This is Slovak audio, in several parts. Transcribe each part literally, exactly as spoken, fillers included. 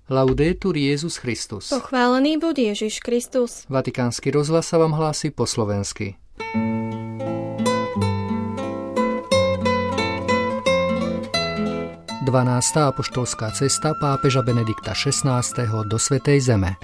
Laudetur Jesus Christus. Pochválený buď Ježiš Kristus. Vatikánsky rozhlas sa vám hlási po slovensky. dvanásta apoštolská cesta pápeža Benedikta šestnásteho do Svätej Zeme.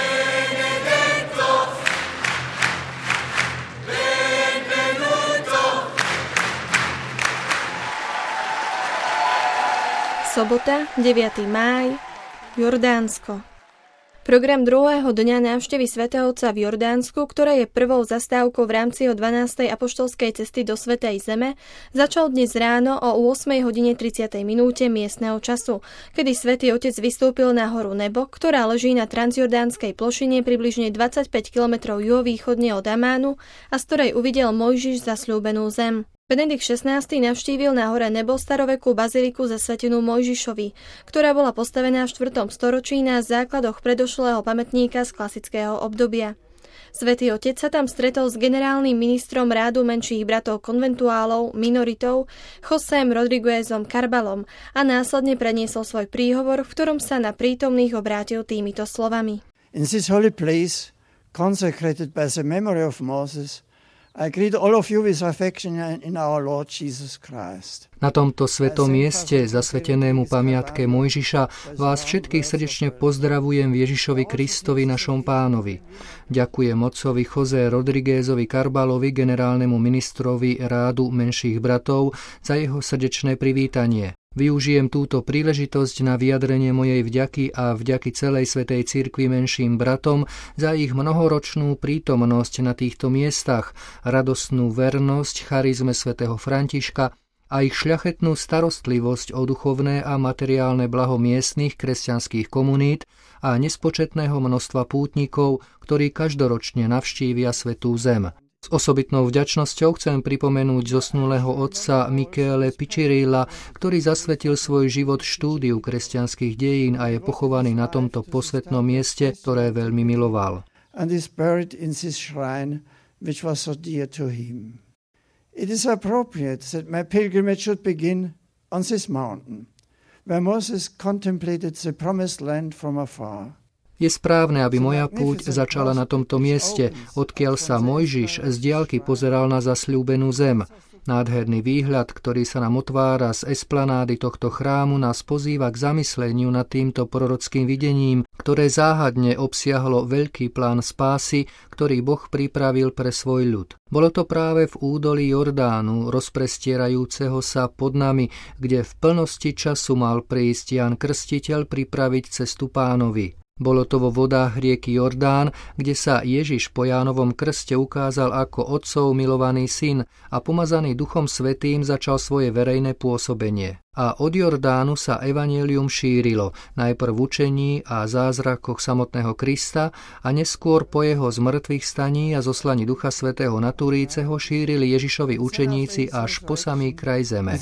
Sobota, deviateho mája, Jordánsko. Program druhého dňa návštevy svätého Otca v Jordánsku, ktorá je prvou zastávkou v rámci jeho dvanástej apoštolskej cesty do Svätej Zeme, začal dnes ráno o ôsmej hodine tridsiatej minúte miestneho času, kedy svätý Otec vystúpil na horu Nebo, ktorá leží na transjordánskej plošine približne dvadsaťpäť kilometrov juhovýchodne od Amánu a z ktorej uvidel Mojžiš zasľúbenú zem. Benedikt šestnásty navštívil na hore Nebo starovekú baziliku zasvetenú Mojžišovi, ktorá bola postavená v štvrtom storočí na základoch predošlého pamätníka z klasického obdobia. Svätý Otec sa tam stretol s generálnym ministrom rádu menších bratov konventuálov, minoritov, Josém Rodriguezom Carbalom a následne predniesol svoj príhovor, v ktorom sa na prítomných obrátil týmito slovami. In this holy place, consecrated by the memory of Moses, I greet all of you with affection in our Lord Jesus Christ. Na tomto svetom mieste, zasvetenému pamiatke Mojžiša, vás všetkých srdečne pozdravujem Ježišovi Kristovi, našom Pánovi. Ďakujem otcovi José Rodriguezovi Carbalovi, generálnemu ministrovi rádu menších bratov, za jeho srdečné privítanie. Využijem túto príležitosť na vyjadrenie mojej vďaky a vďaky celej svätej cirkvi menším bratom za ich mnohoročnú prítomnosť na týchto miestach, radostnú vernosť charizme svätého Františka a ich šľachetnú starostlivosť o duchovné a materiálne blaho miestnych kresťanských komunít a nespočetného množstva pútnikov, ktorí každoročne navštívia Svätú Zem. S osobitnou vďačnosťou chcem pripomenúť zosnulého otca Michele Piccirilla, ktorý zasvetil svoj život štúdiu kresťanských dejín a je pochovaný na tomto posvätnom mieste, ktoré veľmi miloval. And is buried in this shrine, which was so dear to him. It is appropriate that my pilgrimage should begin on this mountain, where Moses contemplated the promised land from afar. Je správne, aby moja púť začala na tomto mieste, odkiaľ sa Mojžiš z diaľky pozeral na zasľúbenú zem. Nádherný výhľad, ktorý sa nám otvára z esplanády tohto chrámu, nás pozýva k zamysleniu nad týmto prorockým videním, ktoré záhadne obsiahlo veľký plán spásy, ktorý Boh pripravil pre svoj ľud. Bolo to práve v údolí Jordánu, rozprestierajúceho sa pod nami, kde v plnosti času mal prísť Ján Krstiteľ pripraviť cestu Pánovi. Bolo to vo vodách rieky Jordán, kde sa Ježiš po Jánovom krste ukázal ako otcov milovaný syn a pomazaný Duchom Svätým začal svoje verejné pôsobenie. A od Jordánu sa evanjelium šírilo, najprv v učení a zázrakoch samotného Krista a neskôr po jeho zmrtvých staní a zoslaní Ducha Svätého na Turíceho šírili Ježišovi učeníci až po samý kraj zeme.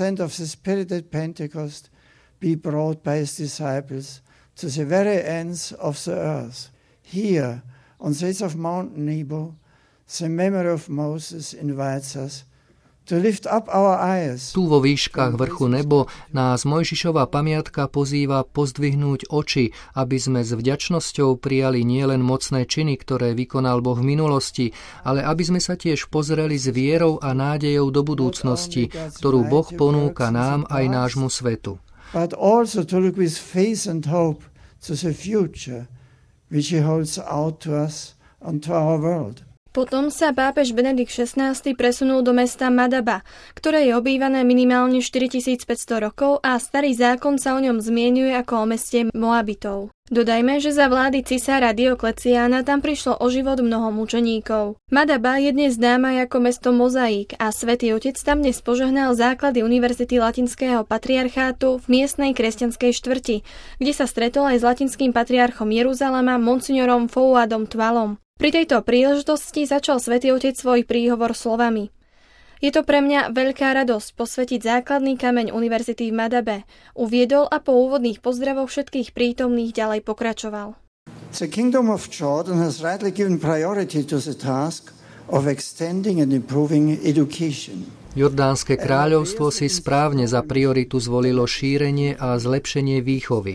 To the very ends of the earth. Here, on the edge of Mount Nebo, the memory of Moses invites us to lift up our eyes. Tu vo výškach vrchu Nebo nás Mojžišova pamiatka pozýva pozdvihnúť oči, aby sme s vďačnosťou prijali nielen mocné činy, ktoré vykonal Boh v minulosti, ale aby sme sa tiež pozreli s vierou a nádejou do budúcnosti, ktorú Boh ponúka nám aj nášmu svetu. But also to look with faith and hope to the future, which he holds out to us and to our world. Potom sa pápež Benedikt šestnásty presunul do mesta Madaba, ktoré je obývané minimálne štyritisícpäťsto rokov a starý zákon sa o ňom zmieňuje ako o meste Moabitov. Dodajme, že za vlády cisára Diokleciána tam prišlo o život mnoho mučeníkov. Madaba je dnes známa ako mesto Mozaik a Svätý Otec tam dnes požehnal základy Univerzity Latinského patriarchátu v miestnej kresťanskej štvrti, kde sa stretol aj s latinským patriarchom Jeruzalema monsignorom Fouadom Tvalom. Pri tejto príležitosti začal Svätý Otec svoj príhovor slovami: Je to pre mňa veľká radosť posvetiť základný kameň univerzity v Madabe. Uviedol a po úvodných pozdravoch všetkých prítomných ďalej pokračoval. The kingdom of Jordan has rightly given priority to the task of extending and improving education. Jordánske kráľovstvo si správne za prioritu zvolilo šírenie a zlepšenie výchovy.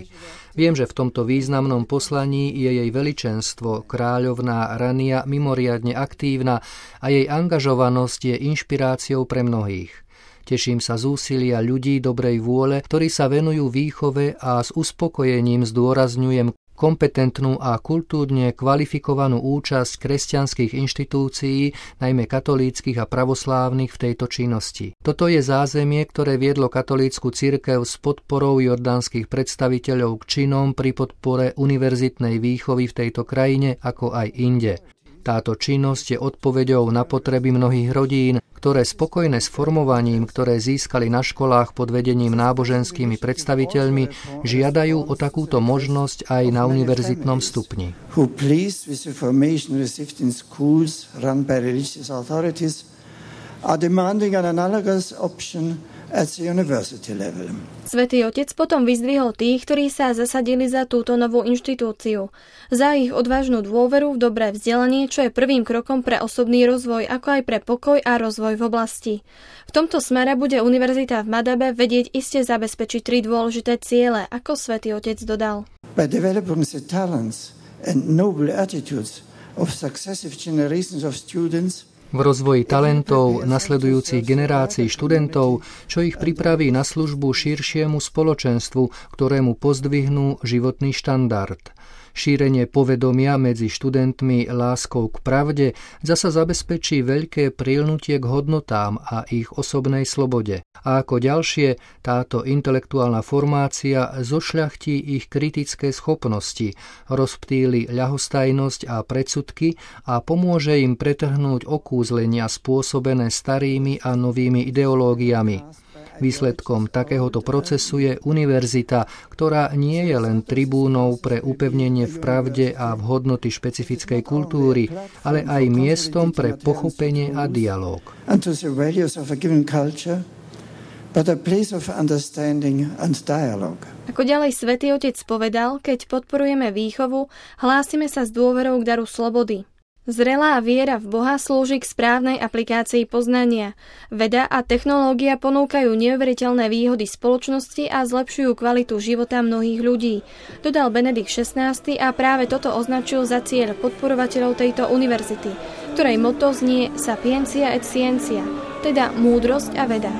Viem, že v tomto významnom poslaní je jej veličenstvo, kráľovná Rania, mimoriadne aktívna a jej angažovanosť je inšpiráciou pre mnohých. Teším sa z úsilia ľudí dobrej vôle, ktorí sa venujú výchove a s uspokojením zdôrazňujem kompetentnú a kultúrne kvalifikovanú účasť kresťanských inštitúcií, najmä katolíckych a pravoslávnych v tejto činnosti. Toto je zázemie, ktoré viedlo katolícku cirkev s podporou jordánskych predstaviteľov k činom pri podpore univerzitnej výchovy v tejto krajine, ako aj inde. Táto činnosť je odpoveďou na potreby mnohých rodín, ktoré spokojné s formovaním, ktoré získali na školách pod vedením náboženskými predstaviteľmi, žiadajú o takúto možnosť aj na univerzitnom stupni. Svätý Otec potom vyzdvihol tých, ktorí sa zasadili za túto novú inštitúciu, za ich odvážnu dôveru v dobré vzdelanie, čo je prvým krokom pre osobný rozvoj, ako aj pre pokoj a rozvoj v oblasti. V tomto smere bude univerzita v Madabe vedieť iste zabezpečiť tri dôležité ciele, ako Svätý Otec dodal. By developing the talents and noble attitudes of successive generations of students, v rozvoji talentov nasledujúcich generácií študentov, čo ich pripraví na službu širšiemu spoločenstvu, ktorému pozdvihnú životný štandard. Šírenie povedomia medzi študentmi láskou k pravde zasa zabezpečí veľké prilnutie k hodnotám a ich osobnej slobode. A ako ďalšie, táto intelektuálna formácia zošľachtí ich kritické schopnosti, rozptýli ľahostajnosť a predsudky a pomôže im pretrhnúť okúzlenia spôsobené starými a novými ideológiami. Výsledkom takéhoto procesu je univerzita, ktorá nie je len tribúnou pre upevnenie v pravde a v hodnoty špecifickej kultúry, ale aj miestom pre pochopenie a dialóg. Ako ďalej Svätý Otec povedal, keď podporujeme výchovu, hlásime sa s dôverou k daru slobody. Zrelá viera v Boha slúži k správnej aplikácii poznania. Veda a technológia ponúkajú neuveriteľné výhody spoločnosti a zlepšujú kvalitu života mnohých ľudí, dodal Benedikt šestnásty a práve toto označil za cieľ podporovateľov tejto univerzity, ktorej motto znie Sapientia et Scientia, teda múdrosť a veda.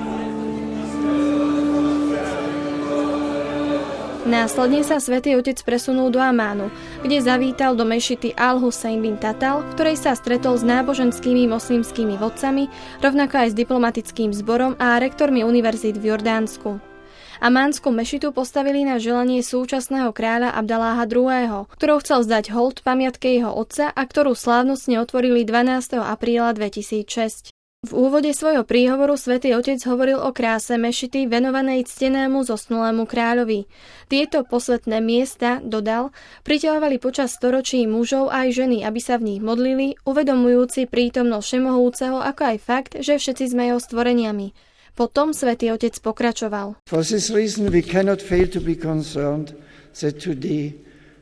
Následne sa Svätý Otec presunul do Amánu, kde zavítal do mešity Al-Hussein bin Tatal, v ktorej sa stretol s náboženskými moslimskými vodcami, rovnako aj s diplomatickým zborom a rektormi univerzít v Jordánsku. Amánsku mešitu postavili na želanie súčasného kráľa Abdaláha druhého., ktorou chcel zdať hold pamiatke jeho otca a ktorú slávnostne otvorili dvanásteho apríla dvetisícšesť. V úvode svojho príhovoru Svätý Otec hovoril o kráse mešity venovanej ctenému zosnulému kráľovi. Tieto posvätné miesta, dodal, priťahovali počas storočí mužov aj ženy, aby sa v nich modlili, uvedomujúci prítomnosť Všemohúceho, ako aj fakt, že všetci sme jeho stvoreniami. Potom Svätý Otec pokračoval. For this reason we cannot fail to be concerned that today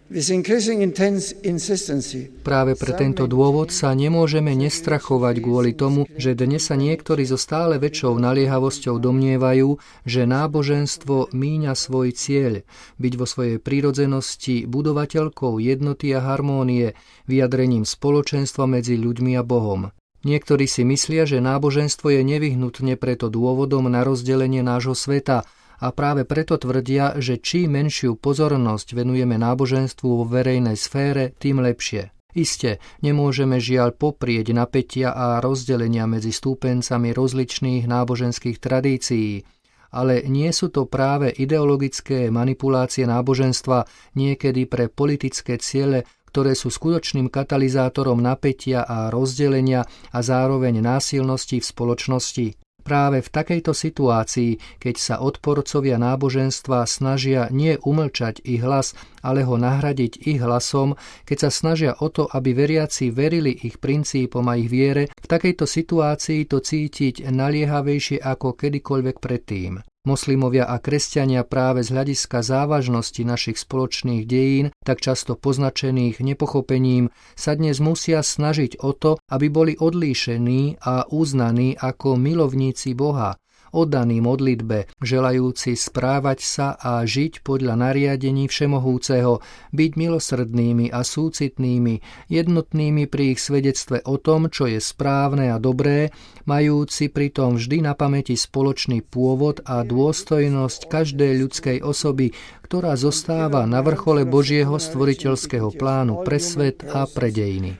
Práve pre tento dôvod sa nemôžeme nestrachovať kvôli tomu, že dnes sa niektorí so stále väčšou naliehavosťou domnievajú, že náboženstvo míňa svoj cieľ, byť vo svojej prírodzenosti budovateľkou jednoty a harmónie, vyjadrením spoločenstva medzi ľuďmi a Bohom. Niektorí si myslia, že náboženstvo je nevyhnutne preto dôvodom na rozdelenie nášho sveta, a práve preto tvrdia, že čím menšiu pozornosť venujeme náboženstvu vo verejnej sfére, tým lepšie. Iste, nemôžeme žiaľ poprieť napätia a rozdelenia medzi stúpencami rozličných náboženských tradícií, ale nie sú to práve ideologické manipulácie náboženstva niekedy pre politické ciele, ktoré sú skutočným katalizátorom napätia a rozdelenia a zároveň násilnosti v spoločnosti. Práve v takejto situácii, keď sa odporcovia náboženstva snažia nie umlčať ich hlas, ale ho nahradiť ich hlasom, keď sa snažia o to, aby veriaci verili ich princípom a ich viere, v takejto situácii to cítiť naliehavejšie ako kedykoľvek predtým. Moslimovia a kresťania práve z hľadiska závažnosti našich spoločných dejín, tak často poznačených nepochopením, sa dnes musia snažiť o to, aby boli odlíšení a uznaní ako milovníci Boha, oddaní modlitbe, želajúci správať sa a žiť podľa nariadení Všemohúceho, byť milosrdnými a súcitnými, jednotnými pri ich svedectve o tom, čo je správne a dobré, majúci pritom vždy na pamäti spoločný pôvod a dôstojnosť každej ľudskej osoby, ktorá zostáva na vrchole Božieho stvoriteľského plánu pre svet a pre dejiny.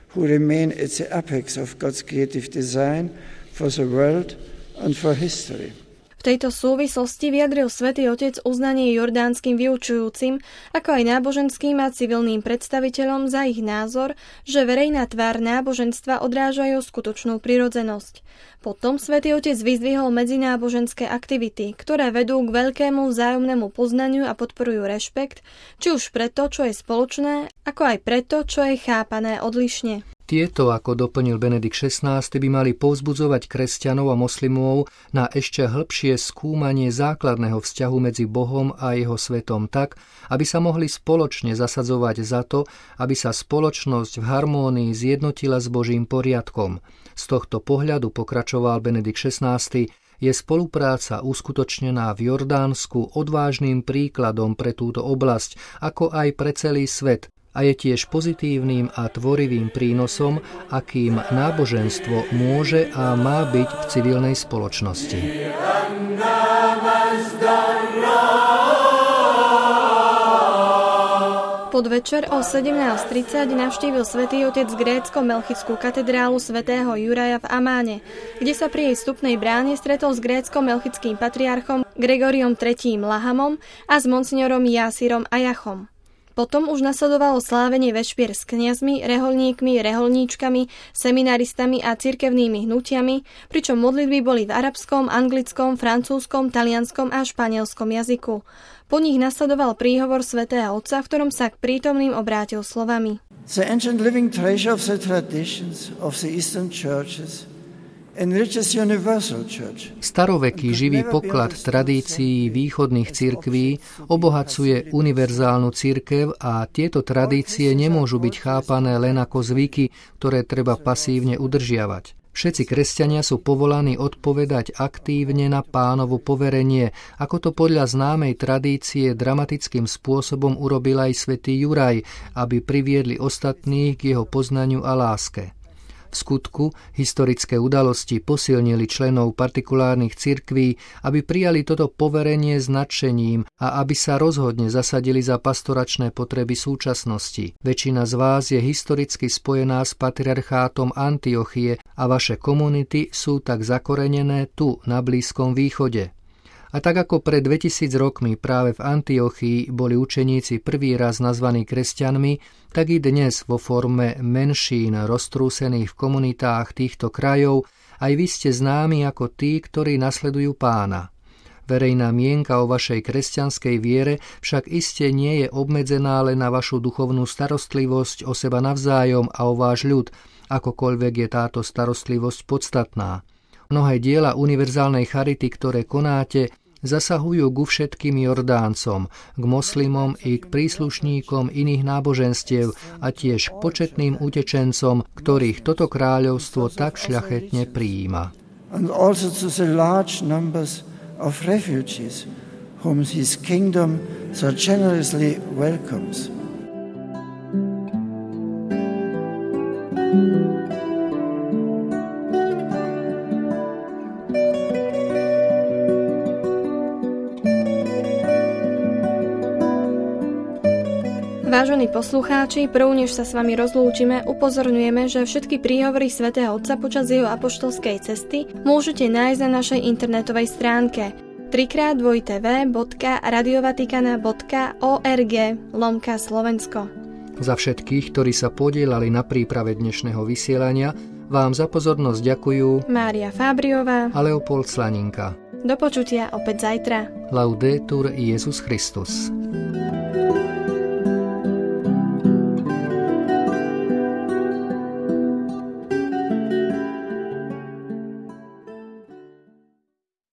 V tejto súvislosti vyjadril Svätý Otec uznanie jordánskym vyučujúcim, ako aj náboženským a civilným predstaviteľom za ich názor, že verejná tvár náboženstva odrážajú skutočnú prirodzenosť. Potom Svätý Otec vyzdvihol medzináboženské aktivity, ktoré vedú k veľkému vzájomnému poznaniu a podporujú rešpekt, či už pre to, čo je spoločné, ako aj pre to, čo je chápané odlišne. Tieto, ako doplnil Benedikt šestnásty, by mali povzbudzovať kresťanov a moslimov na ešte hĺbšie skúmanie základného vzťahu medzi Bohom a jeho svetom tak, aby sa mohli spoločne zasadzovať za to, aby sa spoločnosť v harmónii zjednotila s Božím poriadkom. Z tohto pohľadu, pokračoval Benedikt šestnásty, je spolupráca uskutočnená v Jordánsku odvážnym príkladom pre túto oblasť, ako aj pre celý svet, a je tiež pozitívnym a tvorivým prínosom, akým náboženstvo môže a má byť v civilnej spoločnosti. Podvečer o sedemnásť tridsať navštívil Svätý Otec grécko-melchickú katedrálu svätého Juraja v Amáne, kde sa pri jej vstupnej bráne stretol s grécko-melchickým patriarchom Gregoriom tretím Lahamom a s monsignorom Jásírom Ajachom. Potom už nasledovalo slávenie vešpier s kňazmi, reholníkmi, reholníčkami, seminaristami a cirkevnými hnutiami, pričom modlitby boli v arabskom, anglickom, francúzskom, talianskom a španielskom jazyku. Po nich nasledoval príhovor svätého Otca, v ktorom sa k prítomným obrátil slovami. The ancient living treasure of the traditions of the Eastern churches Staroveký živý poklad tradícií východných cirkví obohacuje univerzálnu cirkev a tieto tradície nemôžu byť chápané len ako zvyky, ktoré treba pasívne udržiavať. Všetci kresťania sú povolaní odpovedať aktívne na Pánovo poverenie, ako to podľa známej tradície dramatickým spôsobom urobil aj svätý Juraj, aby priviedli ostatných k jeho poznaniu a láske. V skutku historické udalosti posilnili členov partikulárnych cirkví, aby prijali toto poverenie s nadšením a aby sa rozhodne zasadili za pastoračné potreby súčasnosti. Väčšina z vás je historicky spojená s patriarchátom Antiochie a vaše komunity sú tak zakorenené tu, na Blízkom východe. A tak ako pred dvetisíc rokmi práve v Antiochii boli učeníci prvý raz nazvaní kresťanmi, tak i dnes vo forme menšín roztrúsených v komunitách týchto krajov aj vy ste známi ako tí, ktorí nasledujú Pána. Verejná mienka o vašej kresťanskej viere však iste nie je obmedzená len na vašu duchovnú starostlivosť o seba navzájom a o váš ľud, akokoľvek je táto starostlivosť podstatná. Mnohé diela univerzálnej charity, ktoré konáte, zasahujú ku všetkým Jordáncom, k moslimom i k príslušníkom iných náboženstiev a tiež k početným utečencom, ktorých toto kráľovstvo tak šľachetne prijíma. And also to the large numbers of refugees whom his kingdom so generously welcomes. Vážení poslucháči, prv než sa s vami rozlúčime, upozorňujeme, že všetky príhovory svätého Otca počas jeho apoštolskej cesty môžete nájsť na našej internetovej stránke tri krát w w w bodka radiovatikana bodka org lomka Slovensko. Za všetkých, ktorí sa podieľali na príprave dnešného vysielania, vám za pozornosť ďakujú Mária Fábriová a Leopold Slaninka. Do počutia opäť zajtra. Laudetur Jesus Christus.